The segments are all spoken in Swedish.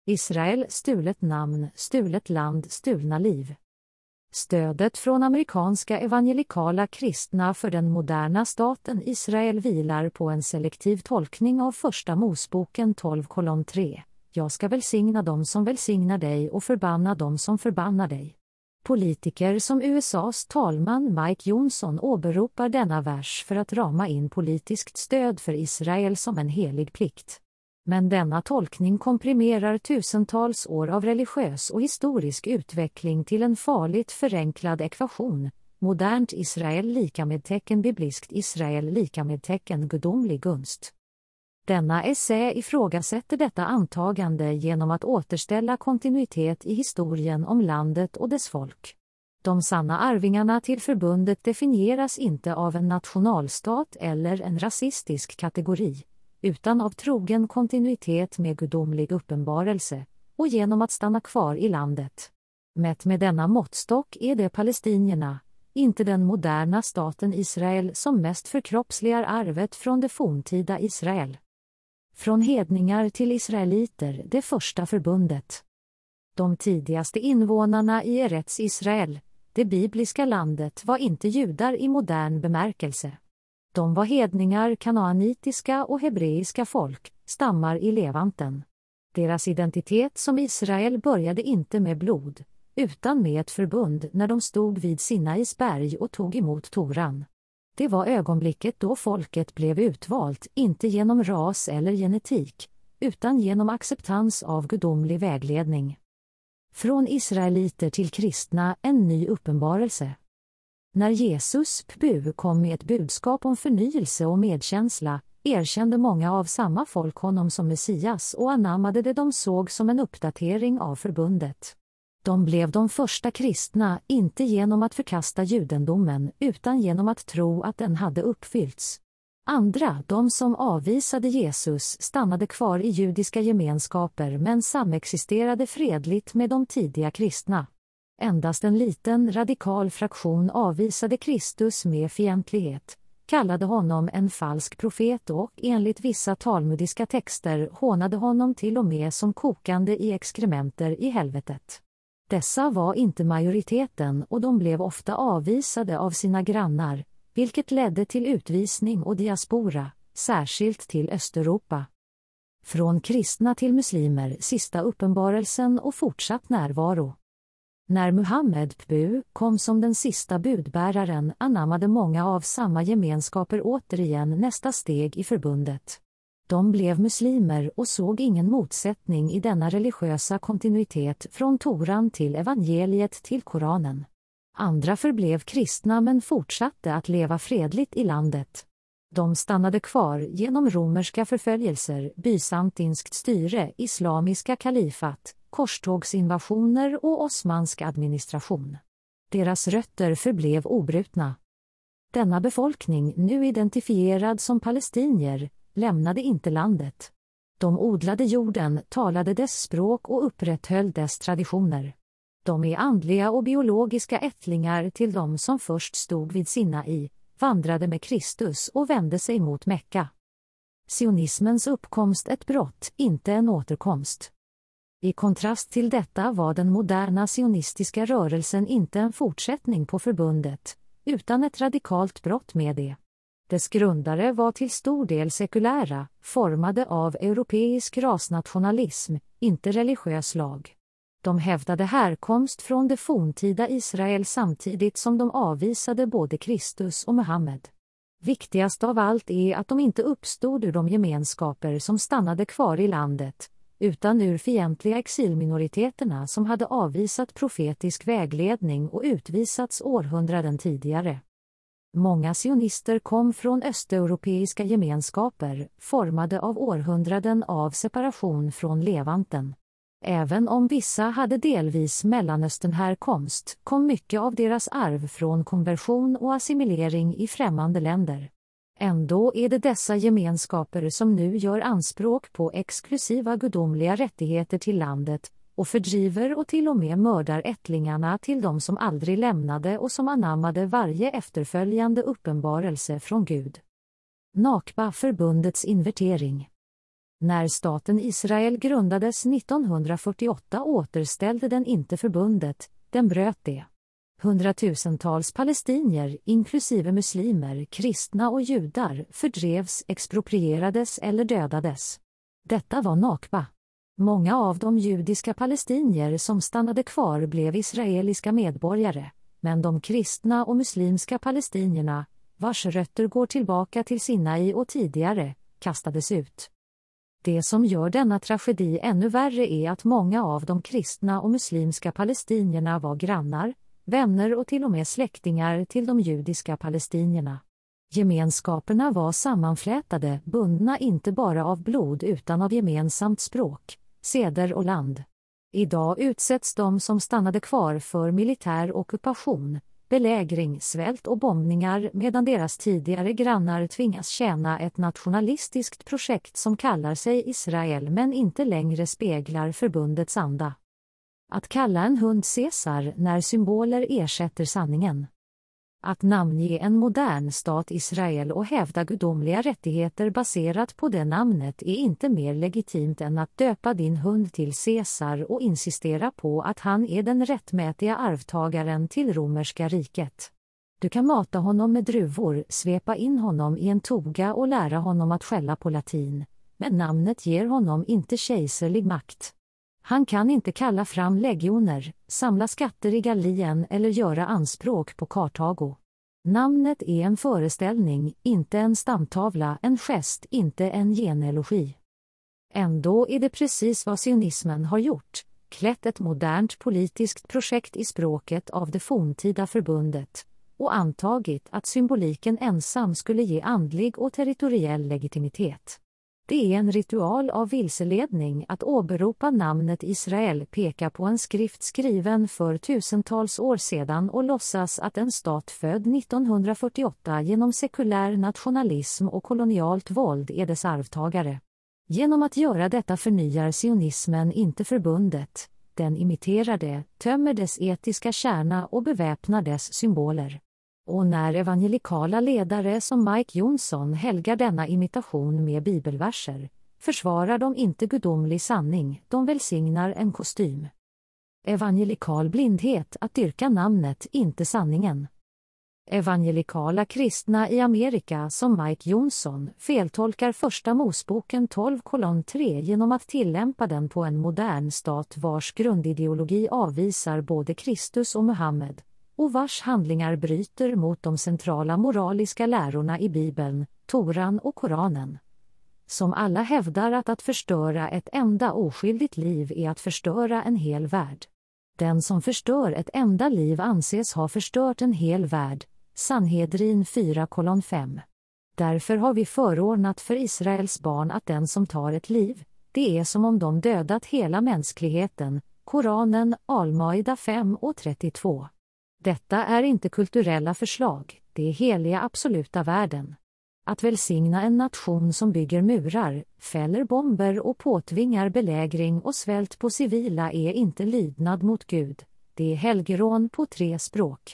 Israel, stulet namn, stulet land, stulna liv. Stödet från amerikanska evangelikala kristna för den moderna staten Israel vilar på en selektiv tolkning av första Moseboken 12:3. Jag ska välsigna dem som välsignar dig och förbanna dem som förbannar dig. Politiker som USAs talman Mike Johnson åberopar denna vers för att rama in politiskt stöd för Israel som en helig plikt. Men denna tolkning komprimerar tusentals år av religiös och historisk utveckling till en farligt förenklad ekvation. Modernt Israel lika med tecken bibliskt Israel lika med tecken gudomlig gunst. Denna essä ifrågasätter detta antagande genom att återställa kontinuitet i historien om landet och dess folk. De sanna arvingarna till förbundet definieras inte av en nationalstat eller en rasistisk kategori, utan av trogen kontinuitet med gudomlig uppenbarelse, och genom att stanna kvar i landet. Mätt med denna måttstock är det palestinierna, inte den moderna staten Israel, som mest förkroppsligar arvet från det forntida Israel. Från hedningar till israeliter, det första förbundet. De tidigaste invånarna i Eretz Israel, det bibliska landet, var inte judar i modern bemärkelse. De var hedningar, kanaanitiska och hebreiska folk, stammar i Levanten. Deras identitet som Israel började inte med blod, utan med ett förbund när de stod vid Sinais berg och tog emot Toran. Det var ögonblicket då folket blev utvalt, inte genom ras eller genetik, utan genom acceptans av gudomlig vägledning. Från israeliter till kristna, en ny uppenbarelse. När Jesus kom med ett budskap om förnyelse och medkänsla, erkände många av samma folk honom som Messias och anammade det de såg som en uppdatering av förbundet. De blev de första kristna, inte genom att förkasta judendomen, utan genom att tro att den hade uppfyllts. Andra, de som avvisade Jesus, stannade kvar i judiska gemenskaper men samexisterade fredligt med de tidiga kristna. Endast en liten radikal fraktion avvisade Kristus med fientlighet, kallade honom en falsk profet och, enligt vissa talmudiska texter, hånade honom till och med som kokande i exkrementer i helvetet. Dessa var inte majoriteten och de blev ofta avvisade av sina grannar, vilket ledde till utvisning och diaspora, särskilt till Östeuropa. Från kristna till muslimer, sista uppenbarelsen och fortsatt närvaro. När Muhammed kom som den sista budbäraren anammade många av samma gemenskaper återigen nästa steg i förbundet. De blev muslimer och såg ingen motsättning i denna religiösa kontinuitet från Toran till evangeliet till Koranen. Andra förblev kristna men fortsatte att leva fredligt i landet. De stannade kvar genom romerska förföljelser, bysantinskt styre, islamiska kalifat, korstågsinvasioner och osmansk administration. Deras rötter förblev obrutna. Denna befolkning, nu identifierad som palestinier, lämnade inte landet. De odlade jorden, talade dess språk och upprätthöll dess traditioner. De är andliga och biologiska ättlingar till de som först stod vid Sinai, vandrade med Kristus och vände sig mot Mekka. Sionismens uppkomst ett brott, inte en återkomst. I kontrast till detta var den moderna sionistiska rörelsen inte en fortsättning på förbundet, utan ett radikalt brott med det. Dess grundare var till stor del sekulära, formade av europeisk rasnationalism, inte religiös lag. De hävdade härkomst från det forntida Israel samtidigt som de avvisade både Kristus och Muhammed. Viktigast av allt är att de inte uppstod ur de gemenskaper som stannade kvar i landet, utan ur fientliga exilminoriteterna som hade avvisat profetisk vägledning och utvisats århundraden tidigare. Många sionister kom från östeuropeiska gemenskaper, formade av århundraden av separation från Levanten. Även om vissa hade delvis Mellanöstern-härkomst, kom mycket av deras arv från konversion och assimilering i främmande länder. Ändå är det dessa gemenskaper som nu gör anspråk på exklusiva gudomliga rättigheter till landet och fördriver och till och med mördar ättlingarna till de som aldrig lämnade och som anammade varje efterföljande uppenbarelse från Gud. Nakba, förbundets invertering. När staten Israel grundades 1948 återställde den inte förbundet, den bröt det. Hundratusentals palestinier, inklusive muslimer, kristna och judar, fördrevs, exproprierades eller dödades. Detta var Nakba. Många av de judiska palestinier som stannade kvar blev israeliska medborgare, men de kristna och muslimska palestinierna, vars rötter går tillbaka till Sinai och tidigare, kastades ut. Det som gör denna tragedi ännu värre är att många av de kristna och muslimska palestinierna var grannar, vänner och till och med släktingar till de judiska palestinierna. Gemenskaperna var sammanflätade, bundna inte bara av blod utan av gemensamt språk, seder och land. Idag utsätts de som stannade kvar för militär ockupation, belägring, svält och bombningar medan deras tidigare grannar tvingas tjäna ett nationalistiskt projekt som kallar sig Israel men inte längre speglar förbundets anda. Att kalla en hund Caesar när symboler ersätter sanningen. Att namnge en modern stat Israel och hävda gudomliga rättigheter baserat på det namnet är inte mer legitimt än att döpa din hund till Caesar och insistera på att han är den rättmätiga arvtagaren till romerska riket. Du kan mata honom med druvor, svepa in honom i en toga och lära honom att skälla på latin, men namnet ger honom inte kejserlig makt. Han kan inte kalla fram legioner, samla skatter i Gallien eller göra anspråk på Kartago. Namnet är en föreställning, inte en stamtavla, en gest, inte en genealogi. Ändå är det precis vad sionismen har gjort, klätt ett modernt politiskt projekt i språket av det forntida förbundet, och antagit att symboliken ensam skulle ge andlig och territoriell legitimitet. Det är en ritual av vilseledning att åberopa namnet Israel, peka på en skrift skriven för tusentals år sedan och låtsas att en stat född 1948 genom sekulär nationalism och kolonialt våld är dess arvtagare. Genom att göra detta förnyar sionismen inte förbundet, den imiterar det, tömmer dess etiska kärna och beväpnar dess symboler. Och när evangelikala ledare som Mike Johnson helgar denna imitation med bibelverser, försvarar de inte gudomlig sanning, de välsignar en kostym. Evangelikal blindhet att dyrka namnet, inte sanningen. Evangelikala kristna i Amerika som Mike Johnson feltolkar första Mosboken 12:3 genom att tillämpa den på en modern stat vars grundideologi avvisar både Kristus och Muhammed, och vars handlingar bryter mot de centrala moraliska lärorna i Bibeln, Toran och Koranen. Som alla hävdar att förstöra ett enda oskyldigt liv är att förstöra en hel värld. Den som förstör ett enda liv anses ha förstört en hel värld, Sanhedrin 4:5. Därför har vi förordnat för Israels barn att den som tar ett liv, det är som om de dödat hela mänskligheten, Koranen, Al-Maida 5:32. Detta är inte kulturella förslag, det är heliga absoluta värden. Att välsigna en nation som bygger murar, fäller bomber och påtvingar belägring och svält på civila är inte lydnad mot Gud, det är helgerån på 3 språk.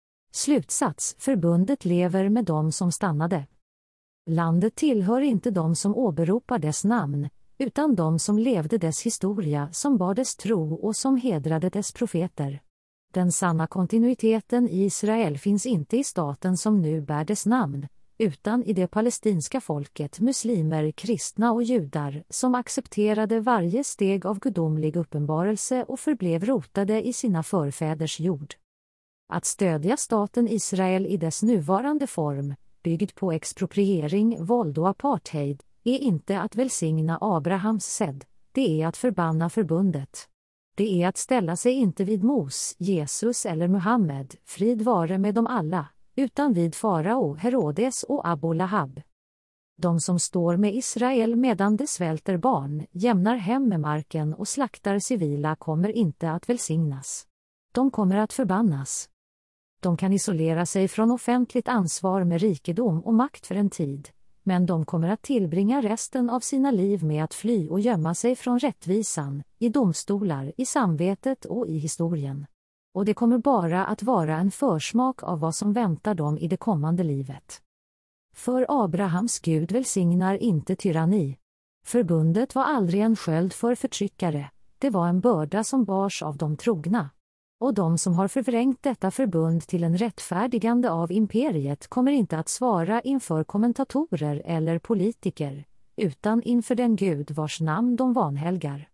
Slutsats: förbundet lever med dem som stannade. Landet tillhör inte de som åberopar dess namn, utan de som levde dess historia, som bar dess tro och som hedrade dess profeter. Den sanna kontinuiteten i Israel finns inte i staten som nu bär dess namn, utan i det palestinska folket, muslimer, kristna och judar, som accepterade varje steg av gudomlig uppenbarelse och förblev rotade i sina förfäders jord. Att stödja staten Israel i dess nuvarande form, byggd på expropriering, våld och apartheid, är inte att välsigna Abrahams säd, det är att förbanna förbundet. Det är att ställa sig inte vid Mos, Jesus eller Muhammed, frid vare med dem alla, utan vid farao, Herodes och Abu Lahab. De som står med Israel medan de svälter barn, jämnar hem med marken och slaktar civila kommer inte att välsignas. De kommer att förbannas. De kan isolera sig från offentligt ansvar med rikedom och makt för en tid, men de kommer att tillbringa resten av sina liv med att fly och gömma sig från rättvisan, i domstolar, i samvetet och i historien. Och det kommer bara att vara en försmak av vad som väntar dem i det kommande livet. För Abrahams Gud välsignar inte tyranni. Förbundet var aldrig en sköld för förtryckare, det var en börda som bars av de trogna. Och de som har förvrängt detta förbund till en rättfärdigande av imperiet kommer inte att svara inför kommentatorer eller politiker, utan inför den Gud vars namn de vanhelgar.